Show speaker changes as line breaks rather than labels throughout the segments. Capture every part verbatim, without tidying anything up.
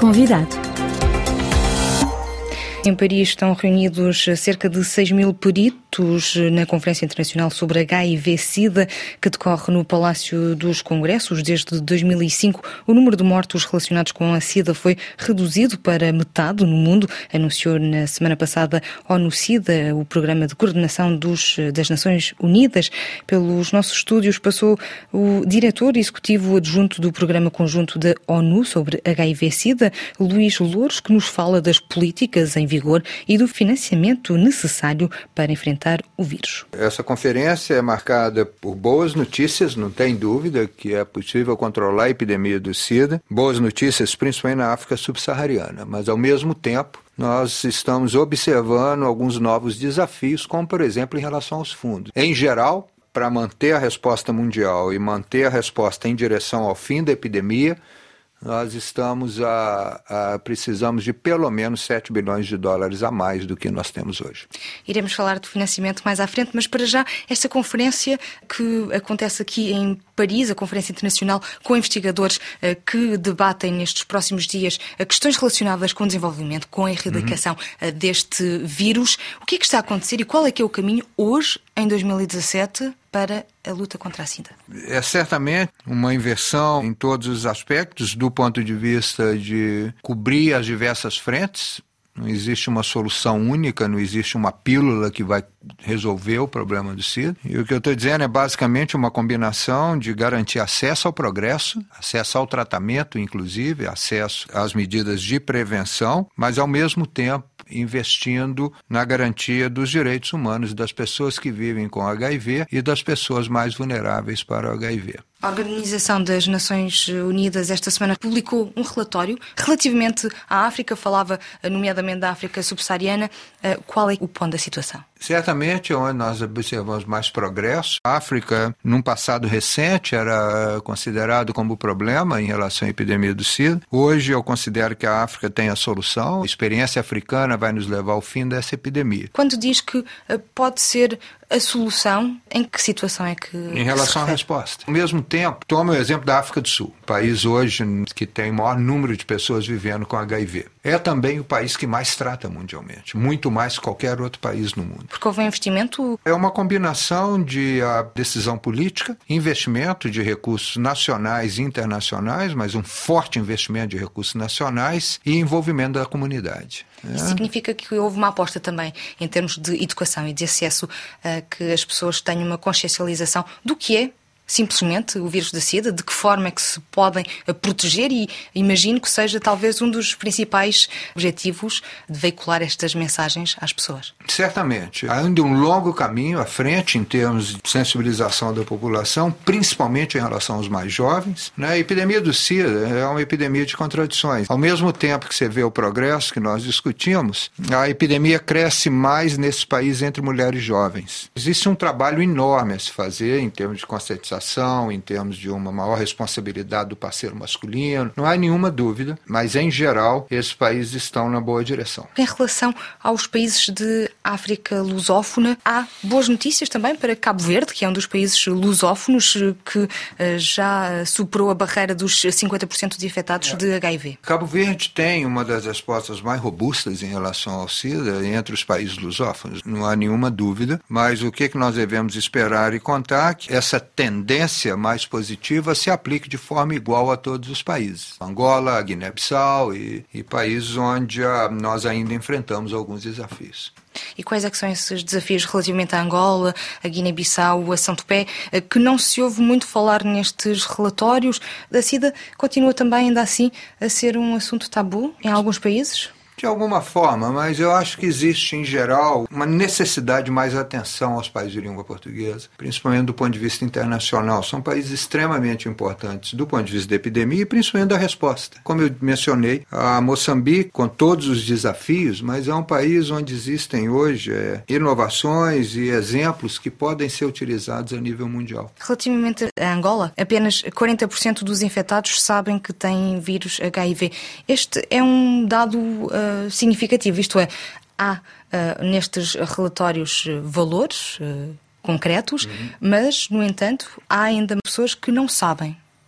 convidado.
Em Paris estão reunidos cerca de seis mil peritos na Conferência Internacional sobre H I V-Sida, que decorre no Palácio dos Congressos. Desde dois mil e cinco, o número de mortos relacionados com a Sida foi reduzido para metade no mundo, anunciou na semana passada a ONU-Sida, o Programa de Coordenação dos, das Nações Unidas. Pelos nossos estúdios passou o diretor executivo adjunto do Programa Conjunto da ONU sobre H I V-Sida, Luís Louros, que nos fala das políticas em vigor e do financiamento necessário para enfrentar o vírus.
Essa conferência é marcada por boas notícias, não tem dúvida que é possível controlar a epidemia do SIDA. Boas notícias principalmente na África subsaariana, mas ao mesmo tempo nós estamos observando alguns novos desafios, como por exemplo em relação aos fundos. Em geral, para manter a resposta mundial e manter a resposta em direção ao fim da epidemia, nós estamos a, a, precisamos de pelo menos sete bilhões de dólares a mais do que nós temos hoje.
Iremos falar do financiamento mais à frente, mas para já esta conferência que acontece aqui em Paris, a Conferência Internacional com investigadores uh, que debatem nestes próximos dias uh, questões relacionadas com o desenvolvimento, com a erradicação uhum. uh, deste vírus. O que é que está a acontecer e qual é que é o caminho hoje, em dois mil e dezassete, para a luta contra a SIDA?
É certamente uma inversão em todos os aspectos, do ponto de vista de cobrir as diversas frentes. Não existe uma solução única, não existe uma pílula que vai resolver o problema do SIDA. E o que eu estou dizendo é basicamente uma combinação de garantir acesso ao progresso, acesso ao tratamento, inclusive, acesso às medidas de prevenção, mas ao mesmo tempo investindo na garantia dos direitos humanos das pessoas que vivem com H I V e das pessoas mais vulneráveis para o H I V.
A Organização das Nações Unidas esta semana publicou um relatório relativamente à África, falava nomeadamente da África subsaariana. Qual é o ponto da situação?
Certamente, onde nós observamos mais progresso. A África, num passado recente, era considerado como problema em relação à epidemia do SIDA. Hoje, eu considero que a África tem a solução. A experiência africana vai nos levar ao fim dessa epidemia.
Quando diz que pode ser a solução, em que situação é que...
Em relação à resposta. Ao mesmo tempo, toma o exemplo da África do Sul, país hoje que tem o maior número de pessoas vivendo com H I V. É também o país que mais trata mundialmente, muito mais que qualquer outro país no mundo.
Porque houve um investimento?
É uma combinação de a decisão política, investimento de recursos nacionais e internacionais, mas um forte investimento de recursos nacionais e envolvimento da comunidade.
Isso é. Significa que houve uma aposta também em termos de educação e de acesso a que as pessoas tenham uma consciencialização do que é simplesmente o vírus da SIDA, de que forma é que se podem proteger, e imagino que seja talvez um dos principais objetivos de veicular estas mensagens às pessoas.
Certamente. Há ainda um longo caminho à frente em termos de sensibilização da população, principalmente em relação aos mais jovens. A epidemia do SIDA é uma epidemia de contradições. Ao mesmo tempo que você vê o progresso que nós discutimos, a epidemia cresce mais nesses países entre mulheres jovens. Existe um trabalho enorme a se fazer em termos de conscientização, em termos de uma maior responsabilidade do parceiro masculino, não há nenhuma dúvida, mas em geral esses países estão na boa direção.
Em relação aos países de África lusófona, há boas notícias também para Cabo Verde, que é um dos países lusófonos que já superou a barreira dos cinquenta por cento de infectados é. de H I V.
Cabo Verde tem uma das respostas mais robustas em relação ao SIDA entre os países lusófonos, não há nenhuma dúvida, mas o que nós devemos esperar e contar que essa tendência tendência mais positiva se aplique de forma igual a todos os países. Angola, Guiné-Bissau e, e países onde a, nós ainda enfrentamos alguns desafios.
E quais é que são esses desafios relativamente a Angola, a Guiné-Bissau, a São Tomé, que não se ouve muito falar nestes relatórios? A SIDA continua também, ainda assim, a ser um assunto tabu em alguns países?
De alguma forma, mas eu acho que existe, em geral, uma necessidade de mais atenção aos países de língua portuguesa, principalmente do ponto de vista internacional. São países extremamente importantes do ponto de vista da epidemia e principalmente da resposta. Como eu mencionei, a Moçambique, com todos os desafios, mas é um país onde existem hoje é, inovações e exemplos que podem ser utilizados a nível mundial.
Relativamente a Angola, apenas quarenta por cento dos infectados sabem que têm vírus H I V. Este é um dado uh, significativo, isto é, há uh, nestes relatórios uh, valores uh, concretos, uhum. mas, no entanto, há ainda pessoas que não sabem.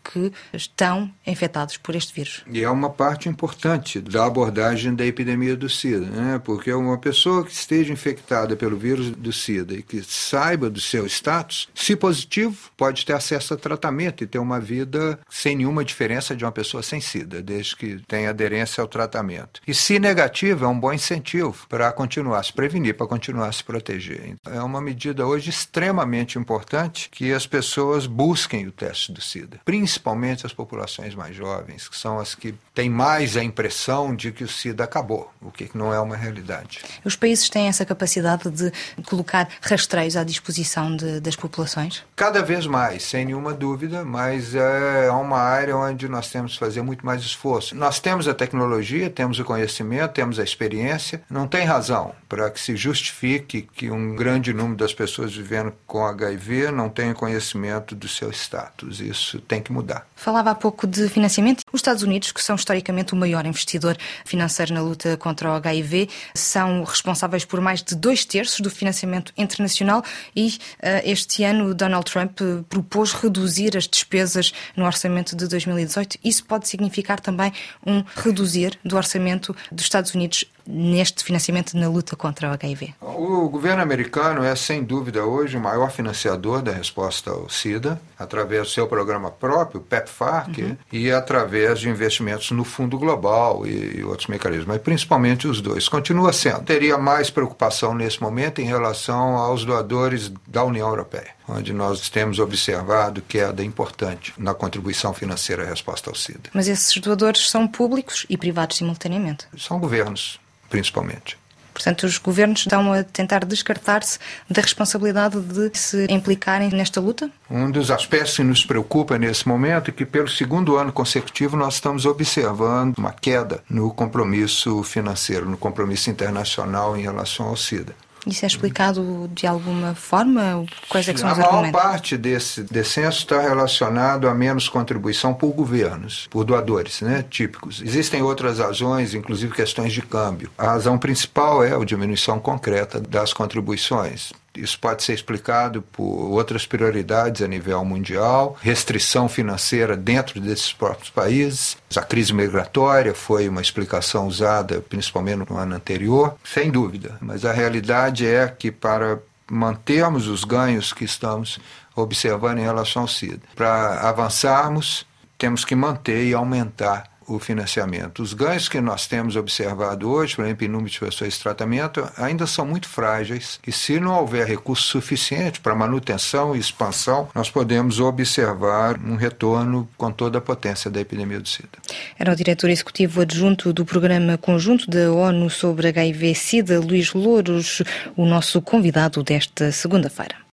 que estão infectados por este vírus.
E é uma parte importante da abordagem da epidemia do SIDA, né? Porque uma pessoa que esteja infectada pelo vírus do SIDA e que saiba do seu status, se positivo, pode ter acesso a tratamento e ter uma vida sem nenhuma diferença de uma pessoa sem SIDA, desde que tenha aderência ao tratamento. E se negativo, é um bom incentivo para continuar a se prevenir, para continuar a se proteger. É uma medida hoje extremamente importante que as pessoas busquem o teste do SIDA, principalmente as populações mais jovens, que são as que têm mais a impressão de que o SIDA acabou, o que não é uma realidade.
Os países têm essa capacidade de colocar rastreios à disposição de, das populações?
Cada vez mais, sem nenhuma dúvida, mas é uma área onde nós temos que fazer muito mais esforço. Nós temos a tecnologia, temos o conhecimento, temos a experiência. Não tem razão para que se justifique que um grande número das pessoas vivendo com H I V não tenha conhecimento do seu status. Isso tem que mudar.
Falava há pouco de financiamento. Os Estados Unidos, que são historicamente o maior investidor financeiro na luta contra o H I V, são responsáveis por mais de dois terços do financiamento internacional e uh, este ano Donald Trump uh, propôs reduzir as despesas no orçamento de dois mil e dezoito. Isso pode significar também um reduzir do orçamento dos Estados Unidos neste financiamento na luta contra o H I V?
O governo americano é, sem dúvida, hoje o maior financiador da resposta ao SIDA, através do seu programa próprio, PEPFAR, uhum. e através de investimentos no Fundo Global e, e outros mecanismos, mas principalmente os dois. Continua sendo. Teria mais preocupação nesse momento em relação aos doadores da União Europeia, onde nós temos observado queda importante na contribuição financeira à resposta ao SIDA.
Mas esses doadores são públicos e privados simultaneamente?
São governos, principalmente.
Portanto, os governos estão a tentar descartar-se da responsabilidade de se implicarem nesta luta?
Um dos aspectos que nos preocupa nesse momento é que, pelo segundo ano consecutivo, nós estamos observando uma queda no compromisso financeiro, no compromisso internacional em relação ao SIDA.
Isso é explicado de alguma forma? Quais é que são os
argumentos? A
argumentos?
maior parte desse descenso está relacionado a menos contribuição por governos, por doadores, né, típicos. Existem outras razões, inclusive questões de câmbio. A razão principal é a diminuição concreta das contribuições. Isso pode ser explicado por outras prioridades a nível mundial, restrição financeira dentro desses próprios países. A crise migratória foi uma explicação usada principalmente no ano anterior, sem dúvida. Mas a realidade é que para mantermos os ganhos que estamos observando em relação ao SIDA, para avançarmos, temos que manter e aumentar o financiamento. Os ganhos que nós temos observado hoje, por exemplo, em número de pessoas de tratamento, ainda são muito frágeis e se não houver recurso suficiente para manutenção e expansão, nós podemos observar um retorno com toda a potência da epidemia do SIDA.
Era o diretor executivo adjunto do Programa Conjunto da ONU sobre H I V-Sida, Luís Louros, o nosso convidado desta segunda-feira.